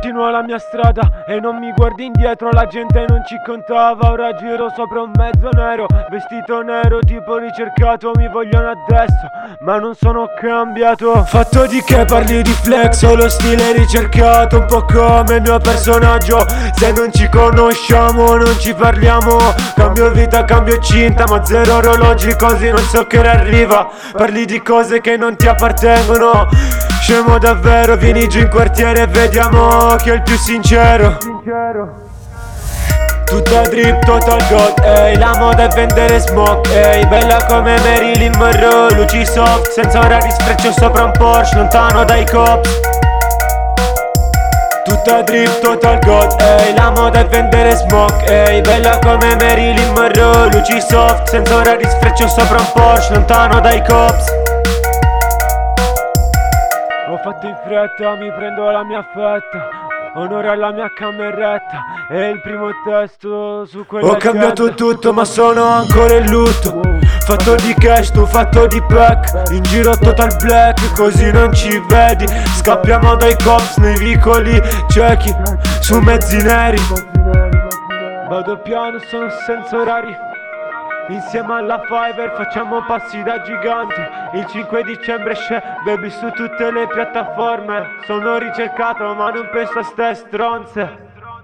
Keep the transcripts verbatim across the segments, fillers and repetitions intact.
Continuo la mia strada e non mi guardi indietro. La gente non ci contava, ora giro sopra un mezzo nero, vestito nero tipo ricercato. Mi vogliono adesso ma non sono cambiato. Fatto di che parli di flex, ho lo stile ricercato, un po' come il mio personaggio. Se non ci conosciamo non ci parliamo. Cambio vita, cambio cinta, ma zero orologi così non so che ora arriva. Parli di cose che non ti appartengono. Scemo davvero, vieni giù in quartiere e vediamo chi è il più sincero. Tutta drip, total god, ehi, la moda è vendere smoke, ehi, bella come Marilyn Monroe, luci soft, senza orari sfreccio sopra un Porsche, lontano dai cops. Tutta drip, total god, ehi, la moda è vendere smoke, ehi, bella come Marilyn Monroe, luci soft, senza orari sfreccio sopra un Porsche, lontano dai cops. Ho fatto in fretta, mi prendo la mia fetta, onore alla mia cameretta, è il primo testo su quella. Ho cambiato agenda. Tutto ma sono ancora in lutto. Fatto di cash, tu fatto di pack, in giro total black, così non ci vedi. Scappiamo dai cops nei vicoli ciechi, su mezzi neri. Vado piano, sono senza orari. Insieme alla Fiverr facciamo passi da giganti. Il cinque dicembre esce Baby su tutte le piattaforme. Sono ricercato ma non penso a ste stronze.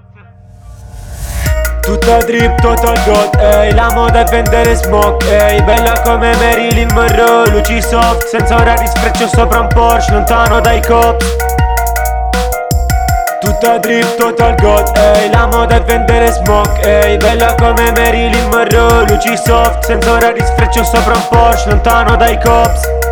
Tutta drip, total god, ehi, la moda è vendere smoke, ehi, bella come Marilyn Monroe, luci soft, senza orari sfreccio sopra un Porsche, lontano dai cops. Tutta drip, total god, ehi, la moda è vendere smoke, ehi, bella come Marilyn Monroe, luci soft, senza orari sfreccio sopra un Porsche, lontano dai cops.